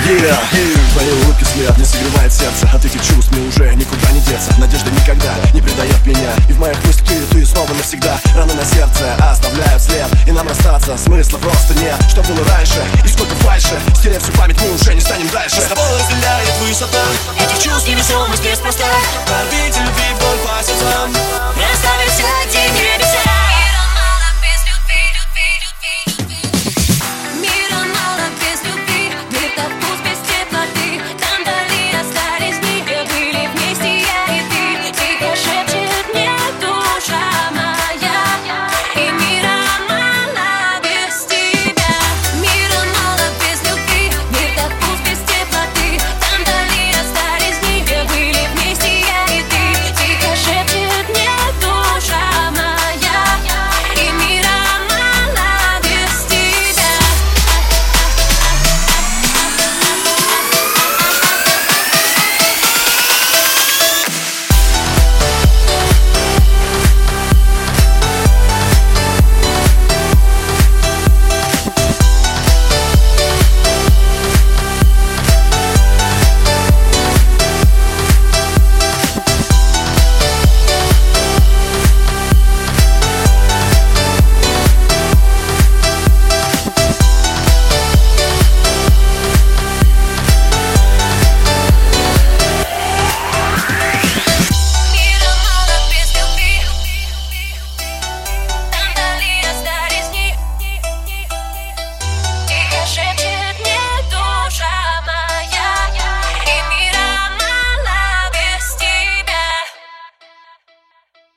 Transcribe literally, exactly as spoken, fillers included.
Yeah, yeah. Твои улыбки взгляд не согревает сердце. От этих чувств мне уже никуда не деться. Надежда никогда не предает меня. И в моих мыслях ты снова навсегда. Раны на сердце оставляют след. И нам расстаться смысла просто нет. Что было раньше и сколько фальши. Стерев всю память, мы уже не станем дальше. С тобой разделяет высота этих чувств невесомость неспроста.